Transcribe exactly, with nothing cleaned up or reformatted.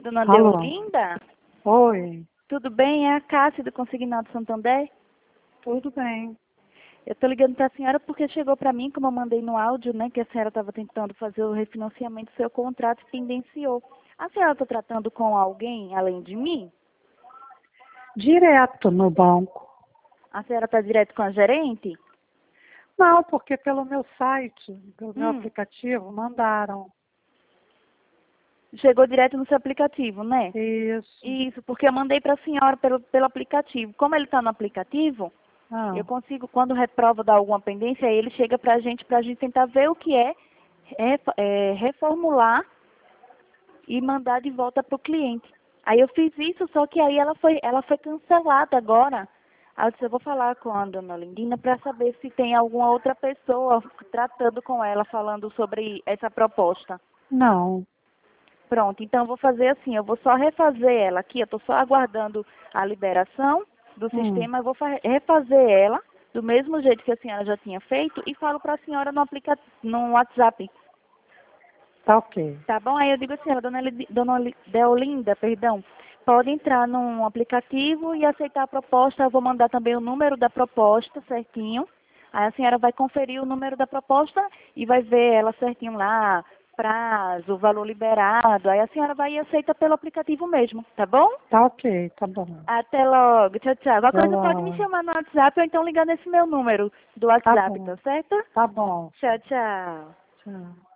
Dona Alô? Deolinda? Oi, Tudo bem? É a Cássia do Consignado Santander. tudo bem. Eu estou ligando para a senhora porque chegou para mim, como eu mandei no áudio, né, que a senhora estava tentando fazer o refinanciamento do seu contrato e pendenciou. A senhora está tratando com alguém além de mim? Direto no banco. A senhora está direto com a gerente? Não, porque pelo meu site, pelo meu Hum, aplicativo, mandaram. chegou direto no seu aplicativo, né? Isso. Isso, porque eu mandei para a senhora pelo, pelo aplicativo. Como ele está no aplicativo, Ah, eu consigo, quando reprova dar alguma pendência, ele chega para a gente, para a gente tentar ver o que é, é, é reformular e mandar de volta para o cliente. Aí eu fiz isso, só que aí ela foi, ela foi cancelada agora. Aí eu disse, eu vou falar com a dona Lindina para saber se tem alguma outra pessoa tratando com ela, falando sobre essa proposta. não. Pronto, então eu vou fazer assim, eu vou só refazer ela aqui, eu estou só aguardando a liberação do Hum, sistema, eu vou fa- refazer ela do mesmo jeito que a senhora já tinha feito e falo para a senhora no, aplica no WhatsApp. tá ok. Tá bom? Aí eu digo assim, ó, dona, Lidi- dona Li- Deolinda, perdão, pode entrar num aplicativo e aceitar a proposta. Eu vou mandar também o número da proposta certinho. Aí a senhora vai conferir o número da proposta e vai ver ela certinho lá, prazo, valor liberado. Aí a senhora vai e aceita pelo aplicativo mesmo, tá bom? Tá ok, tá bom. Até logo. Tchau, tchau. Qualquer Até coisa pode me logo. chamar no WhatsApp ou então ligar nesse meu número do Tá WhatsApp, bom, tá certo? tá bom. Tchau, tchau. Tchau.